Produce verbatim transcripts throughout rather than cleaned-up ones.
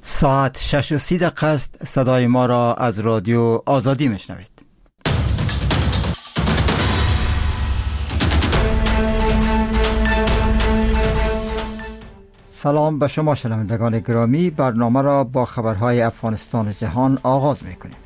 ساعت شش و سی دقیقه است. صدای ما را از رادیو آزادی میشنوید. سلام به شما شنوندگان گرامی. برنامه را با خبرهای افغانستان و جهان آغاز میکنیم.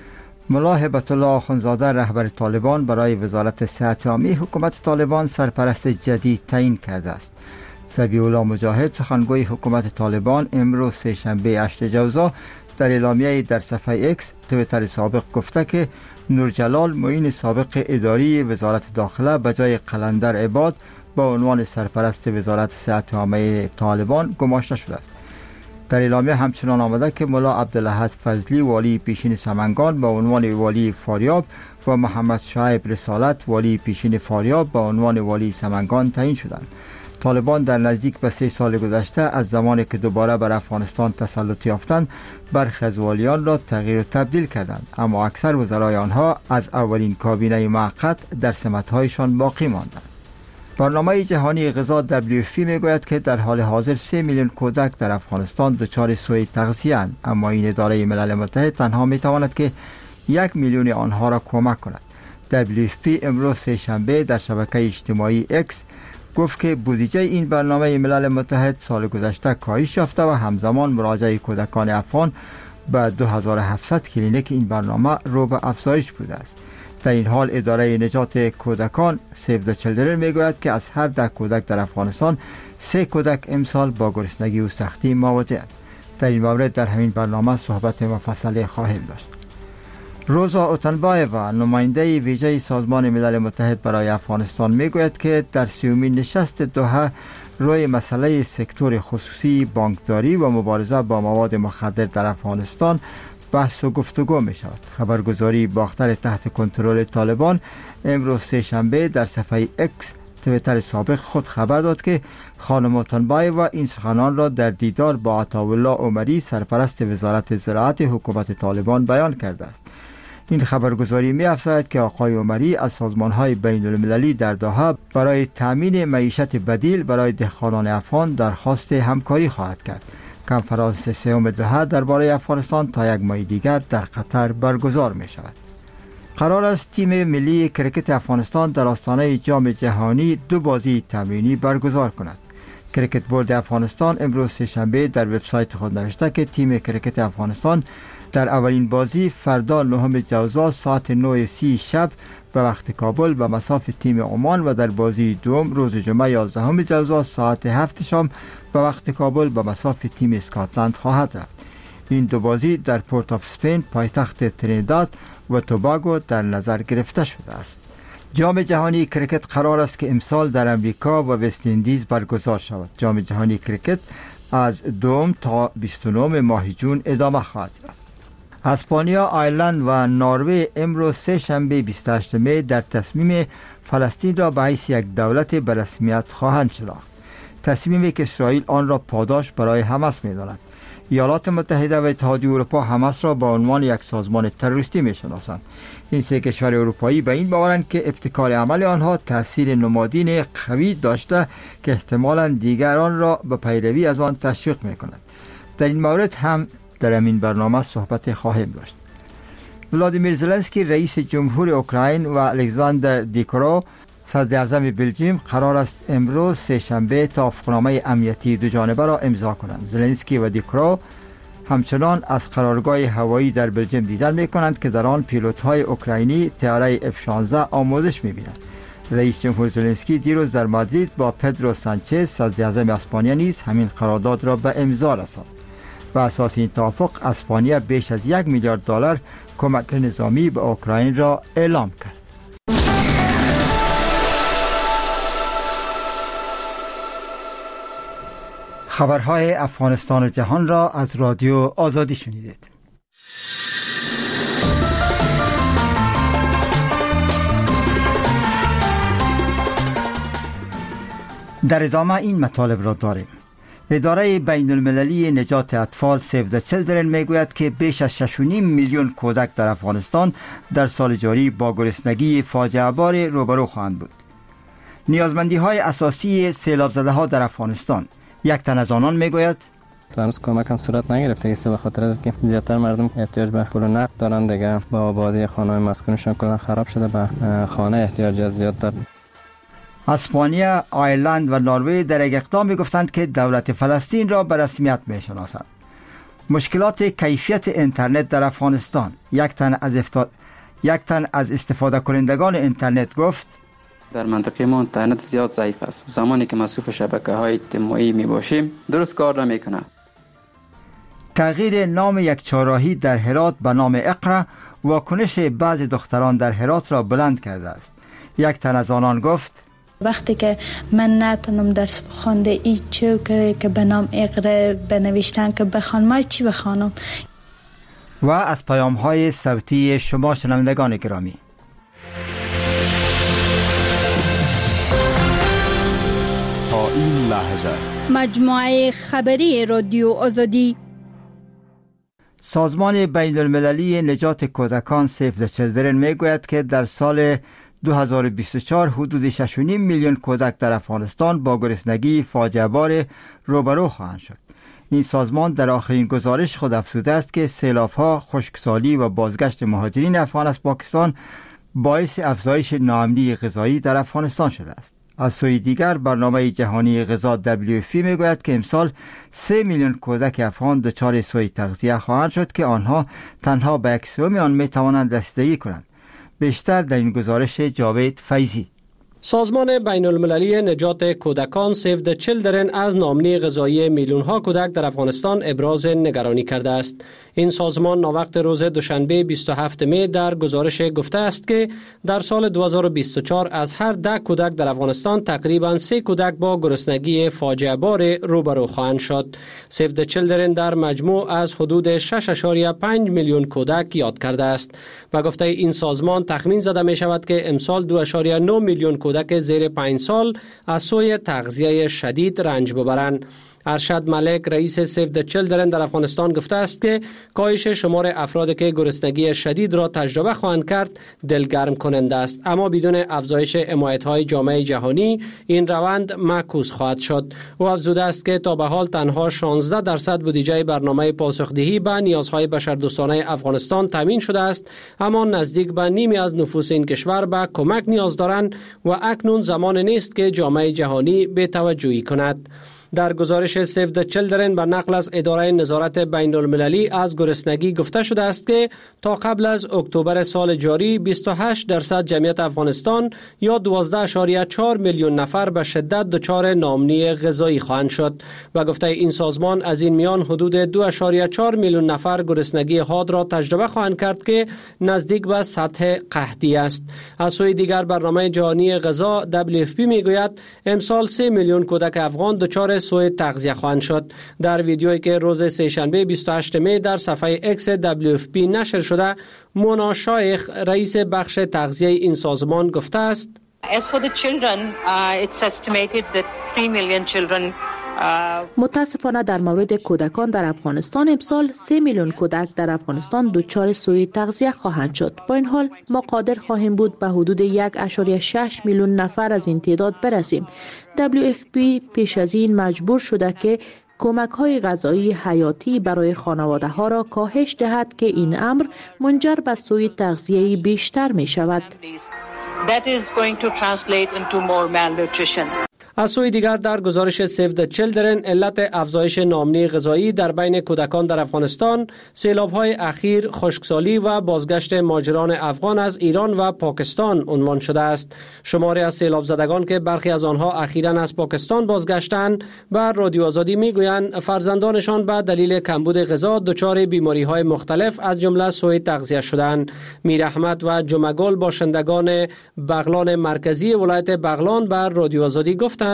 ملا هبت الله آخوندزاده رهبر طالبان برای وزارت صحت عامه حکومت طالبان سرپرست جدید تعیین کرده است. ذبیح الله مجاهد سخنگوی حکومت طالبان امروز سه‌شنبه هشتم جوزا در اعلامیه در صفحه اکس توییتر سابق گفته که نورجلال معین سابق اداری وزارت داخله به جای قلندر عباد با عنوان سرپرست وزارت صحت عامه طالبان گماشته شده است. در اعلامیه همچنان آمده که ملا عبدالاحد فضلی والی پیشین سمنگان با عنوان والی فاریاب و محمد شعیب رسالت والی پیشین فاریاب با عنوان والی سمنگان تعیین شدند. طالبان در نزدیک به سه سال گذشته از زمانی که دوباره بر افغانستان تسلط یافتند برخی از والیان را تغییر و تبدیل کردند، اما اکثر وزرای آنها از اولین کابینه موقت در سمت‌هایشان باقی ماندند. برنامه جهانی غذا دبلیو اف پی میگوید که در حال حاضر سه میلیون کودک در افغانستان دچار سوء تغذیه اند، اما این اداره ملل متحد تنها میتواند که یک میلیون آنها را کمک کند. دبلیو اف پی امروز سه‌شنبه در شبکه اجتماعی اکس گفت که بودجه این برنامه ملل متحد سال گذشته کاهش یافته و همزمان مراجعه کودکان افغان به دو هزار و هفتصد کلینیک این برنامه رو به افزایش بوده است. در این حال اداره نجات کودکان سیو د چیلدرن میگوید که از هر ده کودک در افغانستان سه کودک امسال با گرسنگی و سختی مواجه‌اند. در این مورد در همین برنامه صحبت مفصل خواهیم داشت. روزا اوتنبایوا نماینده ویژه سازمان ملل متحد برای افغانستان میگوید که در سیومین نشست دوحه روی مسئله سکتور خصوصی بانکداری و مبارزه با مواد مخدر در افغانستان بحث و گفتگو می شود. خبرگزاری باختر تحت کنترل طالبان امروز سه‌شنبه در صفحه اکس توییتر سابق خود خبر داد که خانم اوتنبایوا این سخنان را در دیدار با عطاالله عمری سرپرست وزارت زراعت حکومت طالبان بیان کرده است. این خبرگزاری می افزاید که آقای عمری از سازمان‌های بین المللی در دوحه برای تامین معیشت بدیل برای دهقانان افغان درخواست همکاری خواهد کرد. کنفرانس سوم دوحه درباره افغانستان تا یک ماه دیگر در قطر برگزار می شود. قرار است تیم ملی کرکت افغانستان در آستانه جام جهانی دو بازی تمرینی برگزار کند. کرکت بورد افغانستان امروز سه‌شنبه در وبسایت خود نوشته که تیم کرکت افغانستان در اولین بازی فردا نهم جوزا ساعت نه و سی شب به وقت کابل به مصاف تیم عمان و در بازی دوم روز جمعه یازدهم جوزا ساعت هفت شام به وقت کابل به مصاف تیم اسکاتلند خواهد رفت. این دو بازی در پورت آف اسپین پایتخت ترینیداد و توباگو در نظر گرفته شده است. جام جهانی کرکت قرار است که امسال در امریکا و وست اندیز برگزار شود. جام جهانی کرکت از دوم تا بیست و نهم ماه جون ادامه خواهد یافت. اسپانیا، آیرلند و نروژ امروز سه شنبه بیست و هشتم می در تصمیم فلسطین را به حیث یک دولت به رسمیت خواهند شناخت. تصمیمی که اسرائیل آن را پاداش برای حماس می‌داند. ایالات متحده و اتحادیه اروپا حماس را به عنوان یک سازمان تروریستی می‌شناسند. این سه کشور اروپایی به این باورند که ابتکار عمل آنها تأثیر نمادین قوی داشته که احتمالاً دیگران را به پیروی از آن تشویق می‌کند. در این مورد هم در این برنامه صحبت خواهیم داشت. ولادیمیر زلنسکی رئیس جمهور اوکراین و الکساندر دیکرو صدر اعظم بلژیم قرار است امروز سه‌شنبه توافقنامه امنیتی دو جانبه را امضا کنند. زلنسکی و دیکرو همچنان از قرارگاه هوایی در بلژیم دیدار می‌کنند که در آن پیلوت‌های اوکراینی طیاره اف شانزده آموزش می‌بینند. رئیس جمهور زلنسکی دیروز در مادرید با پدرو سانچز صدر اعظم اسپانیا نیز همین قرارداد را به امضا رساند. و اساس این توافق اسپانیا بیش از یک میلیارد دلار کمک نظامی به اوکراین را اعلام کرد. خبرهای افغانستان و جهان را از رادیو آزادی شنیدید. در ادامه این مطالب را داریم. اداره بین المللی نجات اطفال سیو د چیلدرن میگوید که بیش از شش و نیم میلیون کودک در افغانستان در سال جاری با گرسنگی فاجعه بار روبرو خواهند بود. نیازمندی های اساسی سیلاب زده ها در افغانستان. یک تن از آنان میگوید هنوز کمک هم صورت نگرفته است، به خاطر اینکه زیادتر مردم احتیاج به پول نقد دارن دیگه. با آبادی خانه‌های مسکونشون کلا خراب شده، به خانه احتیاج زیاد دارن. اسپانیا، آیرلند و نروژ در یک اقدام گفتند که دولت فلسطین را به رسمیت میشناسند. مشکلات کیفیت اینترنت در افغانستان. یک تن از افتاد... یک تن از استفاده کنندگان اینترنت گفت: در منطقه ما اینترنت زیاد ضعیف است. زمانی که مصروف شبکه‌های اجتماعی می باشیم درست کار نمی‌کنه. تغییر نام یک چهارراهی در هرات به نام اقرا واکنش بعضی دختران در هرات را بلند کرده است. یک تن از آنان گفت: وقتی که من نتونم درس بخونده ای چه که, که به نام اقرا بنوشتن که بخوان، ما چی بخوانم؟ و از پیام های صوتی شما شنوندگان گرامی، تا این لحظه مجموعه خبری رادیو آزادی. سازمان بین المللی نجات کودکان سیو د چیلدرن می گوید که در سال دو هزار و بیست و چهار حدود شش و نیم میلیون کودک در افغانستان با گرسنگی فاجعه بار روبرو خواهند شد. این سازمان در آخرین گزارش خود افزوده است که سیلاب‌ها، خشکسالی و بازگشت مهاجرین افغان از پاکستان باعث افزایش ناامنی غذایی در افغانستان شده است. از سوی دیگر برنامه جهانی غذا دبلیو اف پی میگوید که امسال سه میلیون کودک افغان دچار سوء تغذیه خواهند شد که آنها تنها به یک سوم آن میتوانند رسیدگی کنند. بیشتر در این گزارش جاوید فیضی. سازمان بین المللی نجات کودکان سیو د چیلدرن از ناامنی غذایی میلیون ها کودک در افغانستان ابراز نگرانی کرده است. این سازمان ناوقت روز دوشنبه بیست و هفتم می در گزارش گفته است که در سال دو هزار و بیست و چهار از هر ده کودک در افغانستان تقریباً سه کودک با گرسنگی فاجعه بار روبرو خواهند شد. سیو د چیلدرن در مجموع از حدود شش و پنج میلیون کودک یاد کرده است و گفته این سازمان تخمین زده می شود که امسال دو و نه میلیون کودک زیر پنج سال از سوی تغذیه شدید رنج ببرند. ارشد ملک رئیس سیو د چیلدرن در افغانستان گفته است که کاهش شمار افرادی که گرسنگی شدید را تجربه خواهند کرد دلگرم کننده است، اما بدون افزایش حمایت‌های جامعه جهانی این روند معکوس خواهد شد. او افزوده است که تا به حال تنها شانزده درصد بودجه برنامه پاسخدهی به نیازهای بشردوستانه افغانستان تامین شده است، اما نزدیک به نیمی از نفوس این کشور به کمک نیاز دارند و اکنون زمان نیست که جامعه جهانی بی‌توجهی کند. در گزارش سیو د چیلدرن به نقل از اداره نظارت بین المللی از گرسنگی گفته شده است که تا قبل از اکتبر سال جاری بیست و هشت درصد جمعیت افغانستان یا دوازده و چهار میلیون نفر به شدت دچار ناامنی غذایی خواهند شد و گفته این سازمان از این میان حدود دو و چهار میلیون نفر گرسنگی حاد را تجربه خواهند کرد که نزدیک به سطح قحطی است. از سوی دیگر برنامه جهانی غذا دبلیو اف پی میگوید امسال سه میلیون کودک افغان دچار سوء تغذیه خواهند شد. در ویدیویی که روز سه‌شنبه بیست و هشتم می در صفحه اکس دبلیو اف پی نشر شده، مونا شایخ رئیس بخش تغذیه این سازمان گفته است: As for the children, uh, it's estimated that three million children متاسفانه در مورد کودکان در افغانستان امسال سه میلیون کودک در افغانستان دچار سوء تغذیه خواهند شد. با این حال ما قادر خواهیم بود به حدود یک و شش میلیون نفر از این تعداد برسیم. دبلیو اف پی پیش از این مجبور شده که کمک های غذایی حیاتی برای خانواده ها را کاهش دهد که این امر منجر به سوء تغذیه بیشتر می شود. That is going to translate into more malnutrition. از سوی دیگر در گزارش سیو د چیلدرن علت افزایش ناامنی غذایی در بین کودکان در افغانستان سیلاب‌های اخیر، خشکسالی و بازگشت مهاجران افغان از ایران و پاکستان عنوان شده است. شماری از سیلاب زدگان که برخی از آنها اخیراً از پاکستان بازگشتند بر رادیو آزادی میگویند فرزندانشان به دلیل کمبود غذا دچار بیماری‌های مختلف از جمله سوء تغذیه شدند. میر احمد و جمعگل باشندگان بغلان مرکزی ولایت بغلان بر رادیو آزادی گفتند: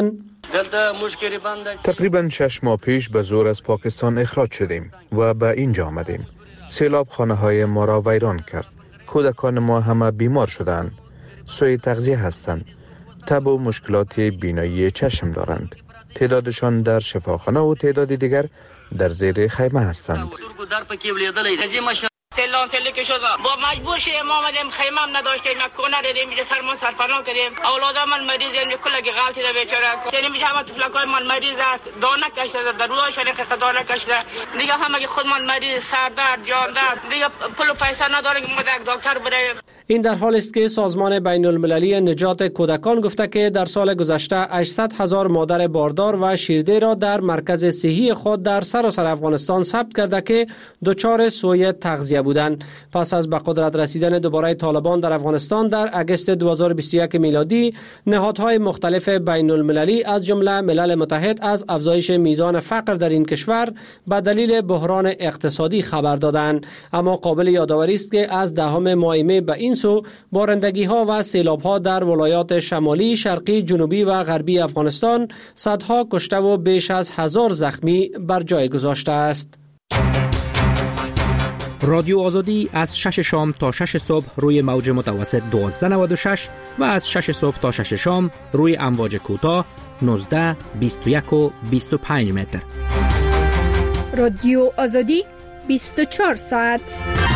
تقریبا شش ماه پیش به زور از پاکستان اخراج شدیم و به اینجا آمدیم. سیلاب خانه های ما را ویران کرد. کودکان ما همه بیمار شدند. سوء تغذیه هستند. تب و مشکلات بینایی چشم دارند. تعدادشان در شفاخانه و تعداد دیگر در زیر خیمه هستند. سلام سلی که شد با مجبور شدیم آمدیم خیمه هم نداشتیم یک کونه دیدیم اینجا سرمان سرپناه کردیم اولادم من مریض این کلگی غلطی ده بیچاره یعنی میشه همه طفلکای من مریض است دانه کشته در رویشان که دانه کشته دیگه همه که خود من مریض سر درد جان درد دیگه پول و پیسه نداریم که یک دکتر بریم. این در حالی است که سازمان بین المللی نجات کودکان گفته که در سال گذشته هشتصد هزار مادر باردار و شیرده را در مرکز صحی خود در سراسر افغانستان ثبت کرده که دچار سوء تغذیه بودند. پس از به قدرت رسیدن دوباره طالبان در افغانستان در اگست دو هزار و بیست و یک میلادی، نهادهای مختلف بین المللی از جمله ملل متحد از افزایش میزان فقر در این کشور به دلیل بحران اقتصادی خبر دادند. اما قابل یادآوری است که از دهم ماه می به این سو بارندگی ها و سیلاب ها در ولایات شمالی، شرقی، جنوبی و غربی افغانستان صدها کشته و بیش از هزار زخمی بر جای گذاشته است. رادیو آزادی از شش شام تا شش صبح روی موج متوسط دوازده نود و شش و از شش صبح تا شش شام روی امواج کوتاه نوزده، بیست و یک و بیست و پنج متر. رادیو آزادی بیست و چهار ساعت.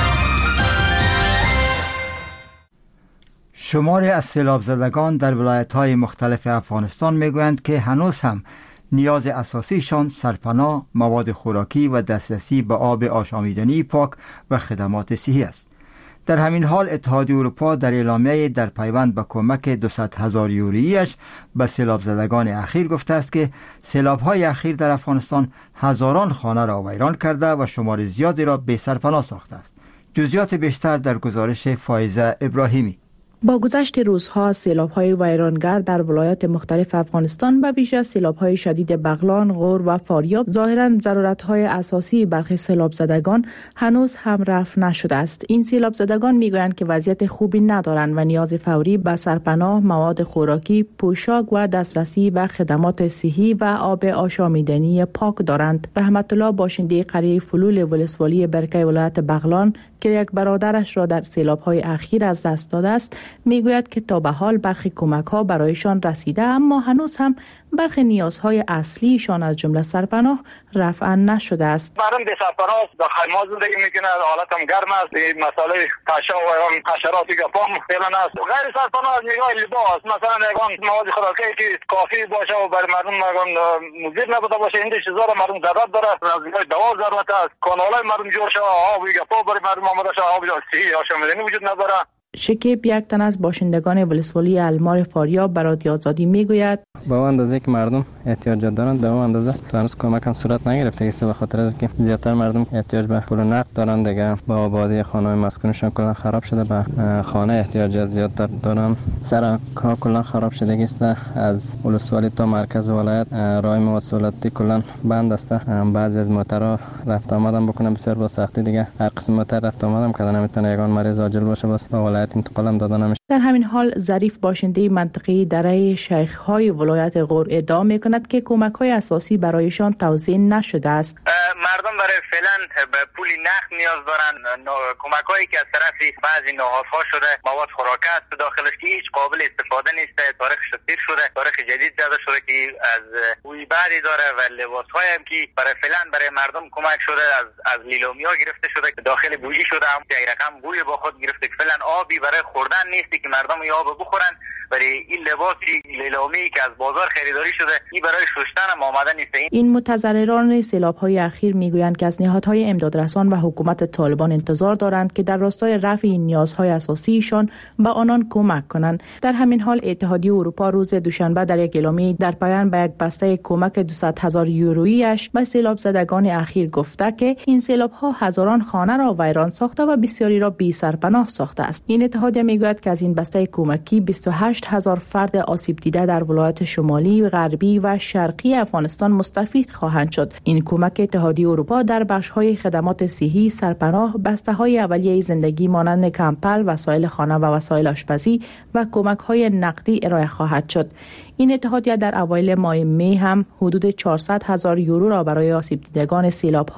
شماری از سیلاب زدگان در ولایت‌های مختلف افغانستان میگویند که هنوز هم نیاز اساسیشان سرپناه، مواد خوراکی و دسترسی به آب آشامیدنی پاک و خدمات صحی است. در همین حال اتحادیه اروپا در اعلامیه در پیوند به کمک دویست هزار یورویی‌اش به سیلاب زدگان اخیر گفته است که سیلاب‌های اخیر در افغانستان هزاران خانه را ویران کرده و شمار زیادی را بی سرپناه ساخته است. جزئیات بیشتر در گزارش فائزه ابراهیمی. با گذشت روزها سیلاب‌های ویرانگر در ولایات مختلف افغانستان به ویژه سیلاب‌های شدید بغلان، غور و فاریاب ظاهراً ضرورت‌های اساسی برخی سیلاب زدگان هنوز هم رفع نشده است. این سیلاب زدگان می‌گویند که وضعیت خوبی ندارند و نیاز فوری به سرپناه، مواد خوراکی، پوشاک و دسترسی به خدمات صحی و آب آشامیدنی پاک دارند. رحمت الله باشنده قریه فلول ولسوالی برکه ولایت بغلان که یک برادرش را در سیلاب‌های اخیر از دست داده است، میگوید که تا به حال برخی کمک‌ها برایشان رسیده اما هنوز هم برخی نیازهای اصلیشان از جمله سرپناه رفع نشده است. مردم به سرپناه در خیمه زندگی میکنه، حالت هم گرم است، مسئله پشه و حشراتی که پام فعلا است. غیر سرپناه از نگاه لباس مثلا یگان مواد خوراکی که کافی باشه و برای مردم یگان مضر نبوده باشه، این چیزا را مردم ضرورت داره. از نگاه دوا ضرورت است، کانالای مردم جور شه، آب و گپا برای مردم آماده شه، آب صحی آشامیدنی وجود نداره. شکیب یک تن از باشندگان ولسوالی المار فاریاب به رادیو آزادی میگوید با اندازه که مردم احتیاجات دارند در اون اندازه هنوز کمک هم صورت نگرفته است، به خاطر از که زیاتر مردم احتیاج به پول نقد دارند. دیگه با آبادی خانه‌های مسکونشان کلا خراب شده، به خانه احتیاجات زیاد دارند. سرک ها کلا خراب شده است، از ولسوالی تا مرکز ولایت راه مواصلاتی کلا بند است. بعضی از موترها رفت آمدن بکنن بسیار با سختی، دیگه هر قسم موتر رفت آمدن کردن نمیتونه یگان مریض عاجل باشه، بس با ولایت انتقال هم دادن نمیشه. در همین حال ظریف باشنده منطقه دره شیخ‌های ولایت غور ادعا می‌کند که کمک‌های اساسی برایشان توزیع نشده است. مردم برای فعلا به پول نقد نیاز دارند. کمک‌هایی که از طرف بعضی نهادها شده، مواد خوراکی است داخلش که هیچ قابل استفاده نیست، تاریخش تیر شده، تاریخ جدید زده شده که از بوی بعدی داره و لباس‌های هم که برای فعلا برای مردم کمک شده از از لیلومیا گرفته شده که داخل بویی شده، هم یک رقم بوی با خود گرفته که فعلا آبی برای خوردن نیستی که مردم یا آب بخورن. برای این لباسی لیلومی که از بازار خریداری شده این برای شستن هم آماده نیست. این متضرران سیلاب‌های اخیر میگویند که از نهادهای امدادرسان و حکومت طالبان انتظار دارند که در راستای رفع این نیازهای اساسیشان به آنان کمک کنند. در همین حال اتحادیه اروپا روز دوشنبه در یک اعلامیه در پایان به یک بسته کمک دویست هزار یورویی‌اش به سیلاب زدگان اخیر گفته که این سیلاب‌ها هزاران خانه را ویران ساخته و بسیاری را بی سرپناه ساخته است. این اتحادیه میگوید که از این بسته کمکی بیست و هشت هزار فرد آسیب دیده در ولایات شمالی، غربی و شرقی افغانستان مستفید خواهند شد. این کمک اتحادیه اروپا در بخش‌های خدمات صحی، سرپناه، بسته‌های اولیه زندگی مانند کمپل، وسایل خانه و وسایل آشپزی و کمک‌های نقدی ارائه خواهد شد. این اتحادیه در اوایل ماه می هم حدود چهارصد هزار یورو را برای آسیب دیدگان سیلاب‌ها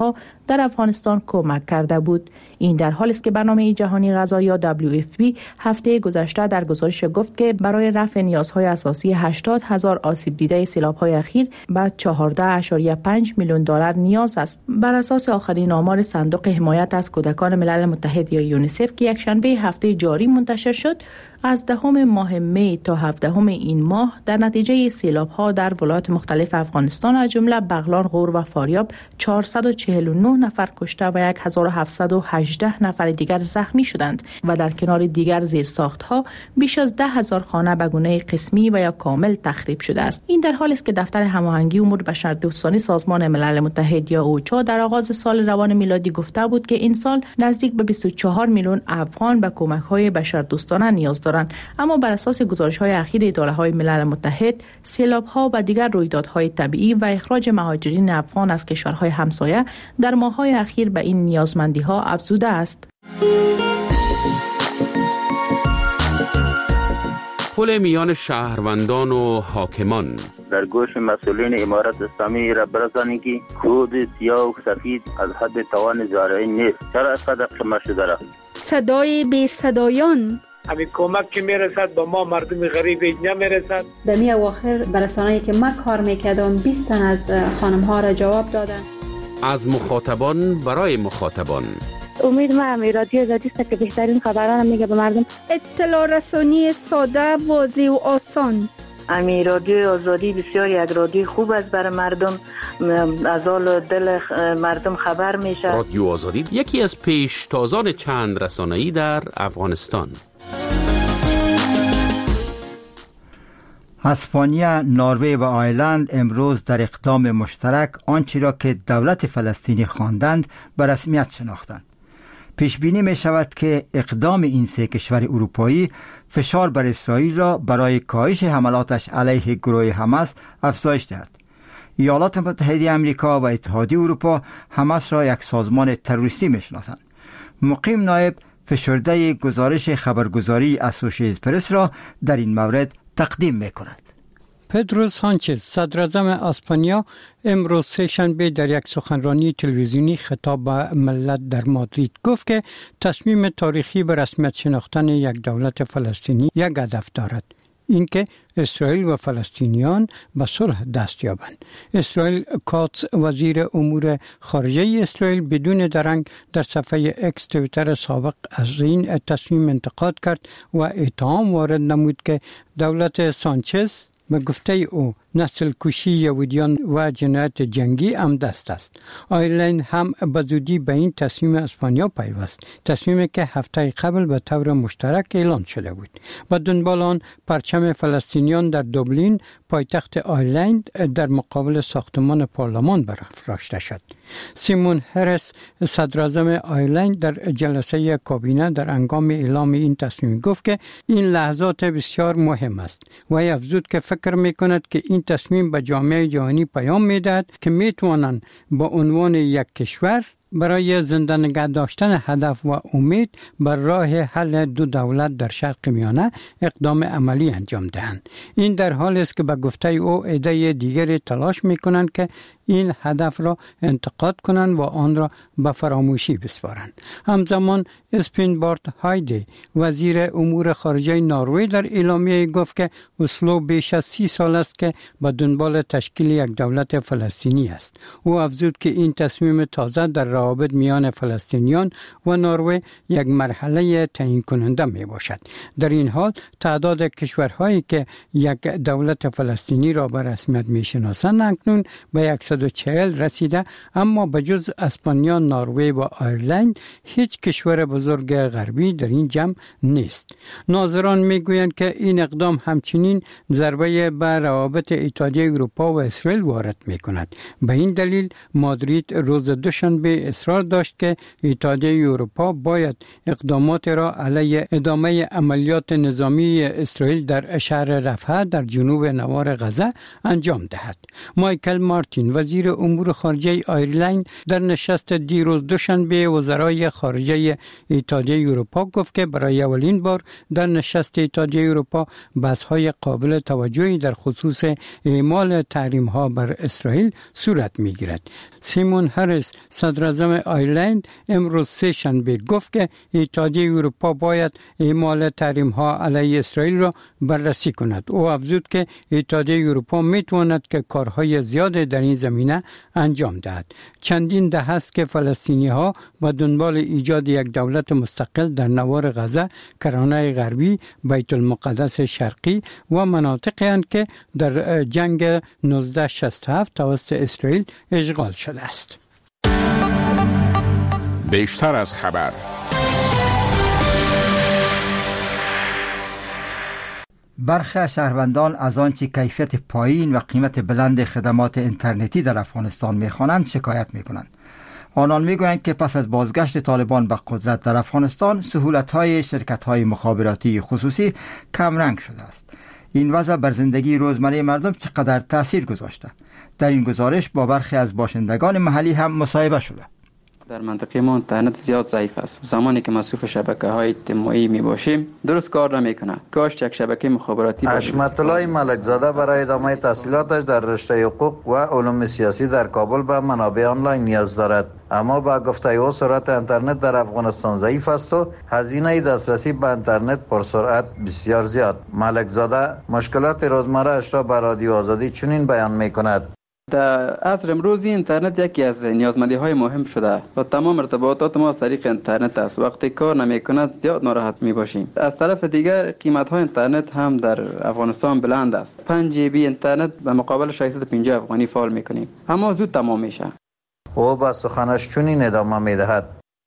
در افغانستان کمک کرده بود. این در حالی است که برنامه جهانی غذا یا دبلیو اف پی هفته گذشته در گزارش گفت که برای رفع نیازهای اساسی هشتاد هزار آسیب دیده سیلاب‌های اخیر به چهارده ممیز پنج میلیون دلار نیاز است. بر اساس آخرین آمار صندوق حمایت از کودکان ملل متحد یا یونیسف که یکشنبه هفته جاری منتشر شد، از دهم ماه می تا هفدهم این ماه در نتیجه سیلاب‌ها در ولایات مختلف افغانستان از جمله بغلان، غور و فاریاب چهارصد و چهل و نه نفر کشته و هزار و هفتصد و هجده نفر دیگر زخمی شدند و در کنار دیگر زیرساخت‌ها بیش از ده هزار خانه به گونه قسمی و یا کامل تخریب شده است. این در حالی است که دفتر هماهنگی امور بشردوستانه سازمان ملل متحد یا اوچا در آغاز سال روان میلادی گفته بود که این سال نزدیک به بیست و چهار میلیون افغان به کمک‌های بشردوستانه نیاز دارند. اما بر اساس گزارش‌های اخیر اداره‌های ملل متحد، سیلاب‌ها و دیگر رویدادهای طبیعی و اخراج مهاجرین افغان از کشورهای همسایه در ماه‌های اخیر به این نیازمندی‌ها افزوده است. پل میان شهروندان و حاکمان در گوش مسئولین امارت اسلامی را برسانید که کود سیاه و سفید از حد توان زارعی نیست. چرا اینقدر قیمت شده را؟ صدای بی صدایان همین کمک که میرسد به ما مردم غریب نمیرسد. در می اواخر برسانه‌ای که من کار میکردم بیست تن از خانم ها را جواب دادن. از مخاطبان برای مخاطبان. امید ما هم رادیو آزادی است که بهترین خبران میگه به مردم. اطلاع رسانی ساده، واضح و آسان. امی رادیو آزادی بسیار یک رادیو خوب است برای مردم، از حال دل مردم خبر میشه. رادیو آزادی یکی از پیشتازان چند رسانه‌ای در افغانستان. اسپانیا، نروژ و آیرلند امروز در اقدام مشترک آنچه را که دولت فلسطینی خواندند به رسمیت شناختند. پیش بینی می شود که اقدام این سه کشور اروپایی فشار بر اسرائیل را برای کاهش حملاتش علیه گروه حماس افزایش دهد. ایالات متحده آمریکا و اتحادیه اروپا حماس را یک سازمان تروریستی می شناسند. مقیم نایب فشرده گزارش خبرگزاری اسوسییتد پرس را در این مورد تقدیم می کند. پدرو سانچز، صدراعظم اسپانیا، امروز سه‌شنبه در یک سخنرانی تلویزیونی خطاب به ملت در مادرید گفت که تصمیم تاریخی به رسمیت شناختن یک دولت فلسطینی یک هدف دارد، اینکه اسرائیل و فلسطینیان به صلح دست یابند. اسرائیل کاتس، وزیر امور خارجه اسرائیل، بدون درنگ در صفحه اکس توییتر سابق از این تصمیم انتقاد کرد و اتهام وارد نمود که دولت سانچز به گفته او نسل کشی یهودیان و جنایت جنگی هم دست است. آیرلند هم به زودی به این تصمیم اسپانیا پیوست، تصمیمی که هفته قبل به طور مشترک اعلان شده بود. با دنبال آن پرچم فلسطینیان در دوبلین، پایتخت آیرلند، در مقابل ساختمان پارلمان برافراشته شد. سیمون هریس، صدراعظم آیرلند، در جلسه کابینه در هنگام اعلام این تصمیم گفت که این لحظات بسیار مهم است و افزود که فکر می‌کند که این تصمیم به جامعه جهانی پیام می‌دهد که می‌توانند با عنوان یک کشور برای زنده نگه داشتن هدف و امید بر راه حل دو دولت در شرق میانه اقدام عملی انجام دهند. این در حالی است که به گفته او عده دیگری تلاش می‌کنند که این هدف را انتقاد کنند و آن را به فراموشی بسپارند. همزمان اسپین بارت هایدی، وزیر امور خارجه نروژ، در اعلامیه گفت که اسلو بیش از سی سال است که به دنبال تشکیل یک دولت فلسطینی است. او افزود که این تصمیم تازه در روابط میان فلسطینیان و نروژ یک مرحله تعیین کننده می باشد. در این حال تعداد کشورهایی که یک دولت فلسطینی را به رسمیت می شناسند اکنون به صد و چهل رسیده، اما بجز اسپانیا، نروژ و آیرلند هیچ کشور بزرگ غربی در این جمع نیست. ناظران میگویند که این اقدام همچنین ضربه به روابط اتحادیه اروپا و اسرائیل وارد میکند. به این دلیل مادرید روز دوشنبه اصرار داشت که اتحادیه اروپا باید اقدامات را علیه ادامه عملیات نظامی اسرائیل در شهر رفح در جنوب نوار غزه انجام دهد. مایکل مارتین، وزیر امور خارجه آیرلند، در نشست دیروز دوشنبه وزرای خارجه اتحادیه اروپا گفت که برای اولین بار در نشست اتحادیه اروپا بحث‌های قابل توجهی در خصوص اعمال تحریم‌ها بر اسرائیل صورت می‌گیرد. سیمون هریس، صدراعظم اعظم آیرلند امروز سه شنبه گفت که اتحادیه اروپا باید اعمال تحریم ها علیه اسرائیل را بررسی کند. او افزود که اتحادیه اروپا می تواند که کارهای زیاد در این زمینه انجام دهد. چندین دهه است که فلسطینی ها به دنبال ایجاد یک دولت مستقل در نوار غزه، کرانه غربی، بیت المقدس شرقی و مناطقی اند که در جنگ نوزده شصت و هفت توسط اسرائیل اشغال شده است. بیشتر از خبر. برخی از شهروندان از آنچه کیفیت پایین و قیمت بلند خدمات اینترنتی در افغانستان می‌خوانند شکایت می‌کنند. آنان می‌گویند که پس از بازگشت طالبان به قدرت در افغانستان سهولت‌های شرکت‌های مخابراتی خصوصی کمرنگ شده است. این وضع بر زندگی روزمره مردم چقدر تأثیر گذاشته؟ در این گزارش با برخی از باشندگان محلی هم مصاحبه شده. در منطقه ما اینترنت زیاد ضعیف است. زمانی که مصروف شبکه‌های اجتماعی می باشیم درست کار نمی‌کنه. کاش یک شبکه مخابراتی باشه. حشمت الله ملکزاده برای ادامه تحصیلاتش در رشته حقوق و علوم سیاسی در کابل به منابع آنلاین نیاز دارد، اما با گفته او سرعت اینترنت در افغانستان ضعیف است و هزینه دسترسی به اینترنت پرسرعت بسیار زیاد. ملکزاده مشکلات روزمره اش را به رادیو آزادی چنین بیان می‌کند: در عصر امروزی اینترنت یکی از نیازمندی های مهم شده و تمام ارتباطات ما از طریق اینترنت است. وقتی کار نمی کند زیاد ناراحت می باشیم. از طرف دیگر قیمت های اینترنت هم در افغانستان بلند است. پنج جی بی اینترنت به مقابل ششصد و پنجاه افغانی فعال می کنیم، اما زود تمام میشه. او با سخنش چنین ادامه می دهد: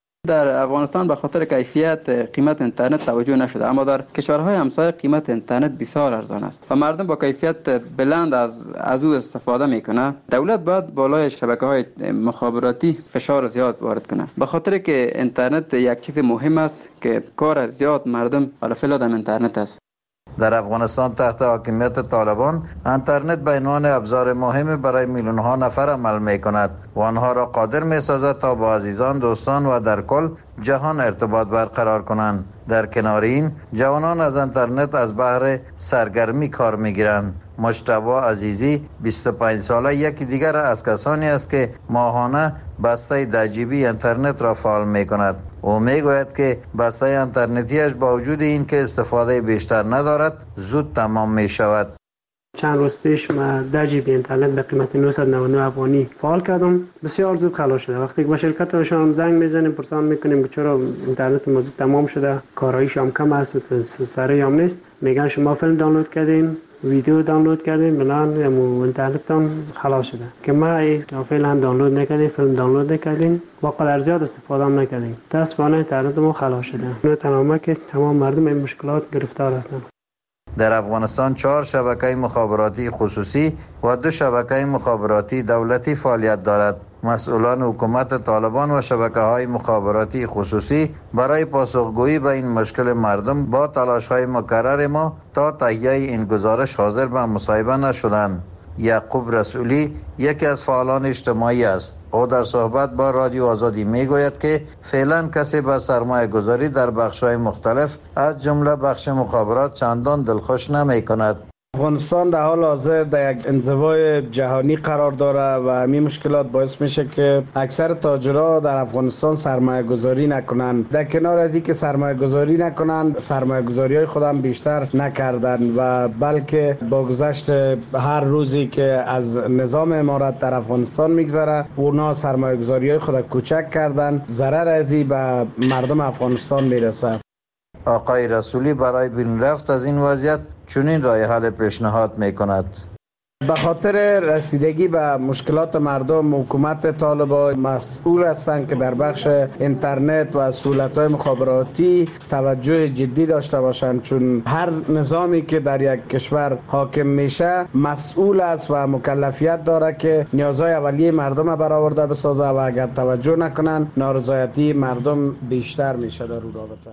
در افغانستان به خاطر کیفیت قیمت اینترنت توجه نشده، اما در کشورهای همسایه قیمت اینترنت بسیار ارزان است و مردم با کیفیت بلند از از او استفاده میکنه. دولت باید بالای شبکه‌های مخابراتی فشار زیاد وارد کنه، به خاطر که اینترنت یک چیز مهم است که کار زیاد مردم علی فعل اینترنت است. در افغانستان تحت حاکمیت طالبان اینترنت به عنوان ابزار مهم برای میلیون ها نفر عمل می کند و آنها را قادر می سازد تا با عزیزان، دوستان و در کل جهان ارتباط برقرار کنند. در کنار این جوانان از اینترنت از بهر سرگرمی کار می گیرند. مجتبی عزیزی بیست و پنج ساله یکی دیگر از کسانی است که ماهانه بسته ده جی بی اینترنت را فعال می کند. او می گوید که بسته اینترنتیش با وجود این که استفاده بیشتر ندارد زود تمام می شود. چند روز پیش ما ده جی بی اینترنت به قیمت نهصد و نود و نه افغانی فعال کردم. بسیار زود خلاص شده. وقتی که به شرکتشان زنگ میزنیم پرسان میکنیم که چرا اینترنت ما زود تمام شده، کارایش هم کم است و سریع هم نیست، میگن شما فیلم دانلود کردین، ویدیو دانلود کردیم، بنان اینترنتتان خلاص شده که ما فعلا دانلود نکردیم، فیلم دانلود نکردیم و قدر زیاد استفاده هم نکردیم. متاسفانه اینترنت ما خلاص شده. نه تمام که تمام مردم این مشکلات گرفتار هستند. در افغانستان چهار شبکه مخابراتی خصوصی و دو شبکه مخابراتی دولتی فعالیت دارد. مسئولان حکومت طالبان و شبکه‌های مخابراتی خصوصی برای پاسخگویی به این مشکل مردم با تلاش‌های مکرر ما تا تهیه این گزارش حاضر به مصاحبه نشدند. یعقوب رسولی یکی از فعالان اجتماعی است. او در صحبت با رادیو آزادی میگوید که فعلا کسی به سرمایه گذاری در بخش‌های مختلف از جمله بخش مخابرات چندان دلخوش نمی کند. افغانستان در حال حاضر در یک انزوای جهانی قرار داره و همین مشکلات باعث میشه که اکثر تاجرها در افغانستان سرمایه گذاری نکنند. در کنار از این که سرمایه گذاری نکنند، سرمایه گذاری های خودم بیشتر نکردند و بلکه با گذشت هر روزی که از نظام امارت در افغانستان میگذره اونا سرمایه گذاری های خود کوچک کردند. ضرر از این به مردم افغانستان میرسه. آقای رسولی برای بیرون رفت از این وضعیت چنین راه حل پیشنهاد می کند. به خاطر رسیدگی به مشکلات مردم حکومت طالبان مسئول هستند که در بخش اینترنت و سهولت‌های مخابراتی توجه جدی داشته باشند، چون هر نظامی که در یک کشور حاکم میشه مسئول است و مکلفیت داره که نیازهای اولیه مردم را برآورده بسازه و اگر توجه نکنند نارضایتی مردم بیشتر میشه در اون رابطه.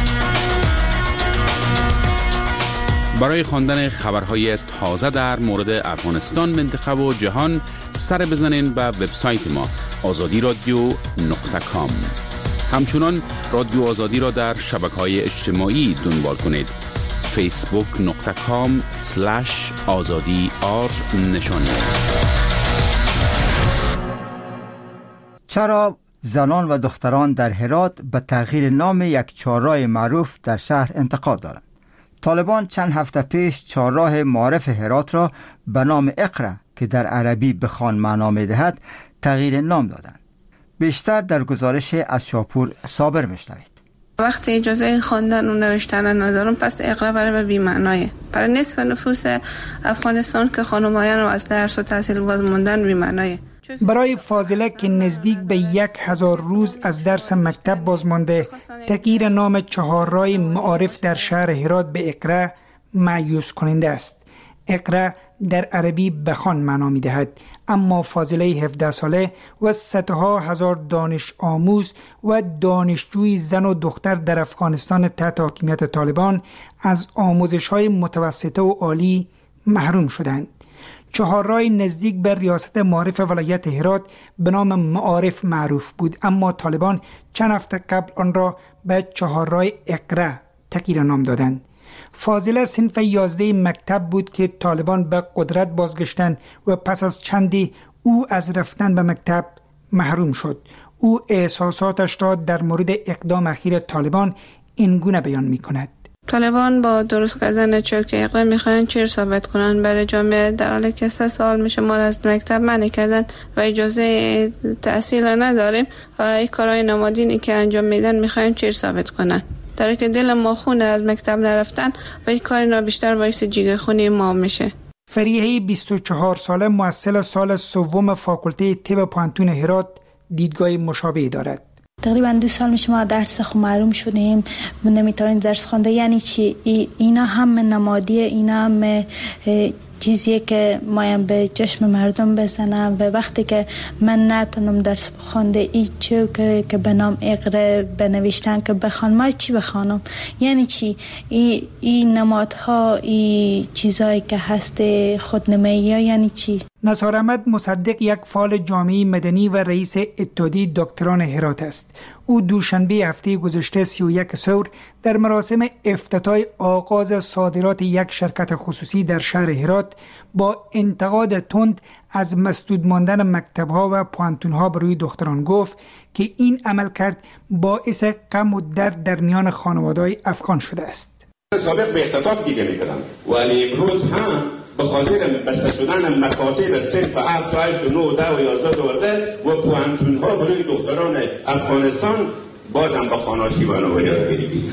برای خواندن خبرهای تازه در مورد افغانستان، منطقه و جهان سر بزنین به وبسایت ما آزادی رادیو نقطه کام. همچنان رادیو آزادی را در شبکه‌های اجتماعی دنبال کنید. فیسبوک نقطه کام سلش آزادی آر نشانی است. چرا زنان و دختران در هرات به تغییر نام یک چهارراه معروف در شهر انتقاد دارند. طالبان چند هفته پیش چهارراه معارف هرات را به نام اقرا که در عربی بخوان معنا می‌دهد تغییر نام دادند. بیشتر در گزارش از شاپور صابر میشنوید. وقتی اجازه خواندن و نوشتن ندارم پس اقرا برای من بی‌معنایه. برای نصف نفوس افغانستان که خانمایان و از درس و تحصیل باز موندن بی‌معنایه. برای فاضله که نزدیک به یک هزار روز از درس مکتب باز مانده، تغییر نام چهارراه معارف در شهر هرات به اقرا مایوس کننده است. اقرا در عربی بخوان معنا می دهد، اما فاضله هفده ساله و صدها هزار دانش آموز و دانشجوی زن و دختر در افغانستان تحت حاکمیت طالبان از آموزش های متوسطه و عالی محروم شدند. چهارراه نزدیک به ریاست معارف ولایت هرات به نام معارف معروف بود، اما طالبان چند هفته قبل آن را به چهارراه اقرا تغییر نام دادند. فاضله صنف یازده مکتب بود که طالبان به قدرت بازگشتند و پس از چندی او از رفتن به مکتب محروم شد. او احساساتش را در مورد اقدام اخیر طالبان اینگونه بیان می کند. طالبان با درست کردن چرک اقرا میخواین چی ثابت کنن برای جامعه، در حالی که سه سال میشه ما از مکتب منع کردن و اجازه تحصیل نداریم و این کارهای نمادینی که انجام میدن میخواین چی ثابت کنن، در حالی که دل ما خونه از مکتب نرفتن و این کار اینا بیشتر باعث جیگر خونی ما میشه. فریحی بیست و چهار ساله محصل سال سوم فاکولته طب پانتون هرات دیدگاه مشابهی دارد. تقریبا دو سال میشه ما درس خو محروم شدیم، نمیتونیم درس خوانده. یعنی چی؟ اینا هم نمادیه، اینا هم چیزیه که مایم به چشم مردم بزنم و وقتی که من نتونم درس بخونده ای چه که, که به نام اقرا بنوشتن که بخوان، ما چی بخوانم؟ یعنی چی؟ این ای نمادها، این چیزایی که هست خودنمایی ها یعنی چی؟ نصار احمد مصدق یک فعال جامعه مدنی و رئیس اتحادیه دکتران هرات است. او دوشنبه هفته گذشته سی و یک سور در مراسم افتتاح آغاز صادرات یک شرکت خصوصی در شهر هرات با انتقاد تند از مسدود ماندن مکتب‌ها و پانتون‌ها بر روی دختران گفت که این عمل کرد باعث غم و درد در میان خانواده‌های افغان شده است. سابق به اختطاف دیده می‌کردم ولی امروز هم به خاطر بسته شدن مکاتب صنف هفت و هشت و نه و ده و یازده و دوازده و پوانتون‌ها برای دختران افغانستان بازم به خاناشی و نویات گیری.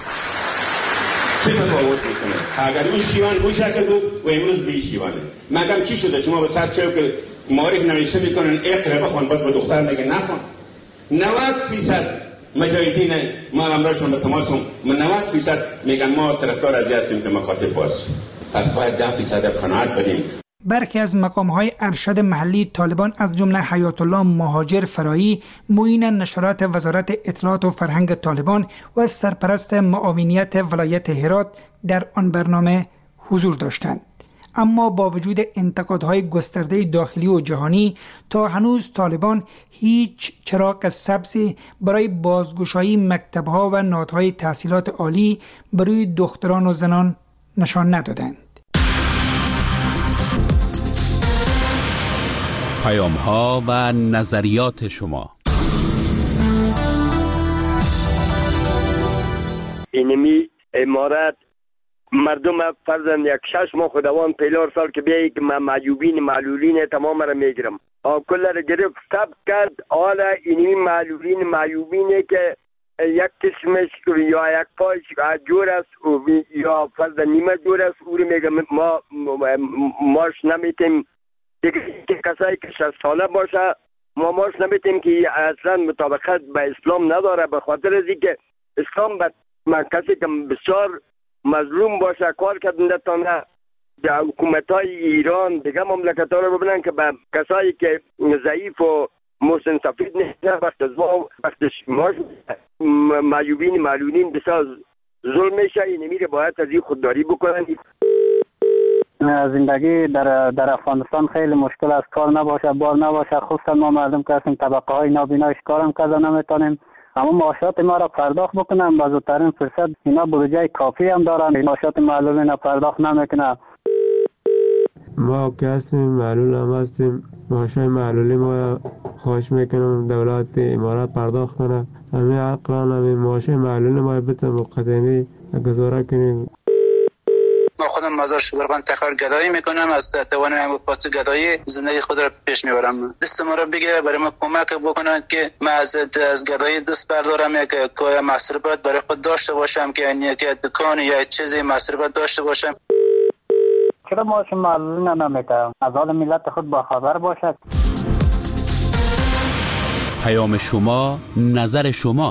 چه تفاوت میکنه؟ اگر اون شیوان اون شکل بود و امروز به این شیوانه. مگم چی شده شما به صد چه که معارف نوشته میکنن اقرا بخوان بعد به دختر میگه نخوان. نود درصد مجاهدین ما همراهشون به تماسم نود درصد میگن ما طرفدار از هستیم که مکاتب باز. پس باید ده درصد قناعت بدیم. برخی از مقام‌های ارشد محلی طالبان از جمله حیات الله مهاجر فرایی، معین نشرات وزارت اطلاعات و فرهنگ طالبان و سرپرست معاونیت ولایت هرات در آن برنامه حضور داشتند. اما با وجود انتقادهای گسترده داخلی و جهانی تا هنوز طالبان هیچ چراغ سبزی برای بازگشایی مکتب‌ها و نهادهای تحصیلات عالی برای دختران و زنان نشان ندادند. پیام ها و نظریات شما. اینمی امارت مردم فرضاً یک شش ماه خداوند پیلار سال که بیایی که من معیوبین معلولین تمام را میگیرم کل را گرفت سب کرد. حالا اینمی معلولین معیوبینه که یک قسمش یا یک پایش جور است یا فرضاً نیمه جور است او رو میگم ما ماش نمیتیم که کسایی که شصت ساله باشه ما ماش نمیتیم که اصلا مطابقت به اسلام نداره، به خاطر از اینکه اسلام به کسی که بسیار مظلوم باشه کار کردنده تانه در حکومت‌های ایران دیگه مملکت‌ها رو ببینن که به کسایی که ضعیف و محسن سفید نیست وقت از ما وقتش ماش معیوبین معلولین بسیار ظلم میشه. این میره باید از این خودداری بکنن. زندگی در در افغانستان خیلی مشکل است، کار نباشه بار نباشه، خصوصا ما مردم که هستیم طبقه های نابینایش کارم کرده نمیتونیم، اما معاشات ما را پرداخت بکنم با زودترین فرصت. اینا بودجه کافی هم دارن، معاشات معلولین را پرداخت نمیکنه. ما که هستیم معلول هم هستیم معاشای معلولی ما خواهش میکنم دولت امارات پرداخت کنه. همین عقلان همین معاشای معلولی ما بتونه مقدمی گزاره کنیم. ما خودم مزار شبرغان تخار گدایی میکنم، از توان پاس گدایی زندگی خود را پیش میبرم. دست ما را بگه برای ما کمک بکنند که ما از از گدایی دست بردارم، یک کار مصرفات برای خود داشته باشم که یعنی که دکان یا چیزی مصرفات داشته باشم. چرا معاش معلولی نمیکنم؟ از حال ملت خود با خبر باشد. پیام شما، نظر شما.